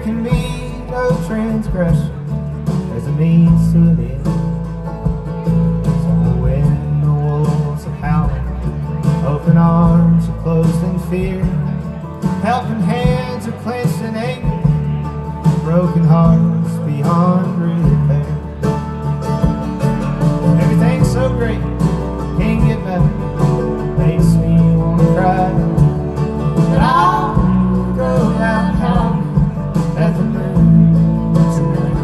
can be no transgression, there's a means to an end. So when the wolves are howling, open arms are closed in fear, helping hands are clenched in anger, broken hearts beyond repair. Everything's so great, can't get better, makes me wanna cry. But I'll go out howling at the moon tonight.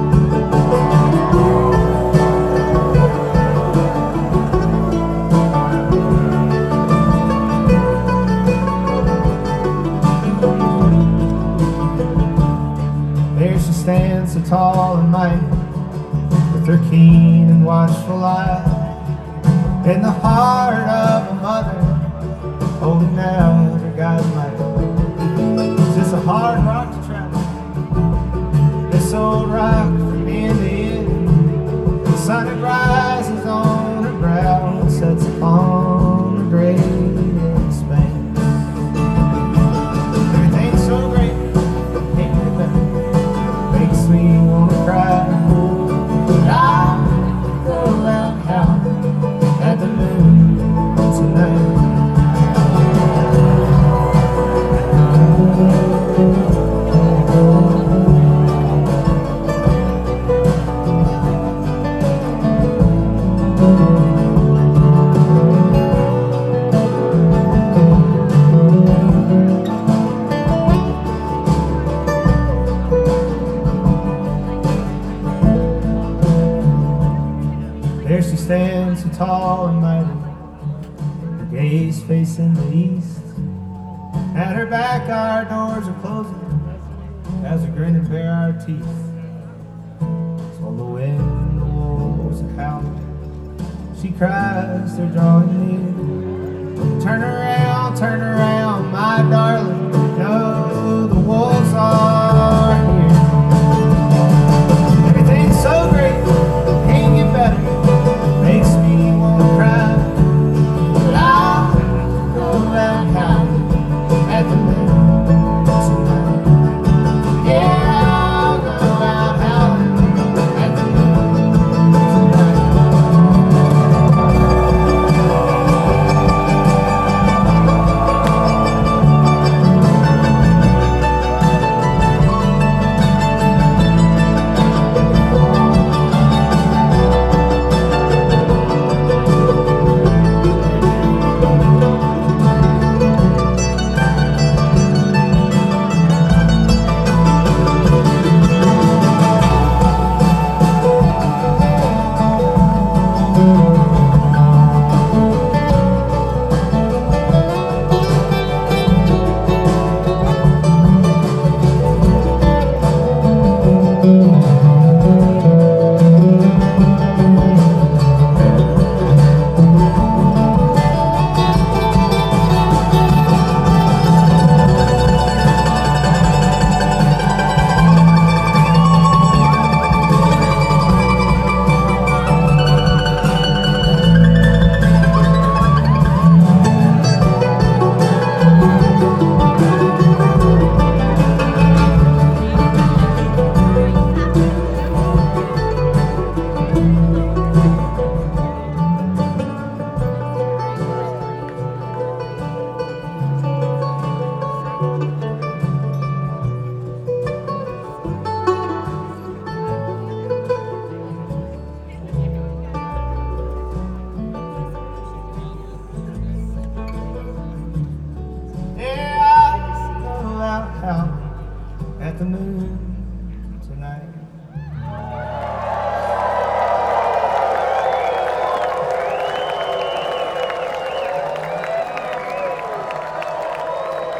There she stands so tall and mighty, with her keen and watchful eye, in the heart of a mother, holding out her guiding light. It's just a hard rock to travel, this old rock from end to end. The sun it rises on her brow and sets upon her great expanse. Everything's so great, can't get better, makes me wanna cry. But I'll go out howling at the moon tonight. There she stands so tall and mighty, her gaze facing the east. At her back our doors are closing, as we grin and bare our teeth. So the wind, the wolves are howling, she cries, they're drawing near. Turn around, my darling.